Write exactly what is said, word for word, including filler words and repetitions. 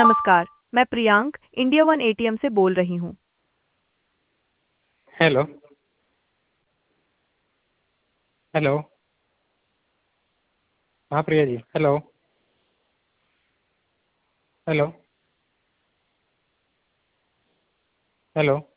नमस्कार, मैं Priyank India one ATM से बोल रही हूँ। हेलो। हेलो। हाँ Priya ji, hello. Hello. Hello.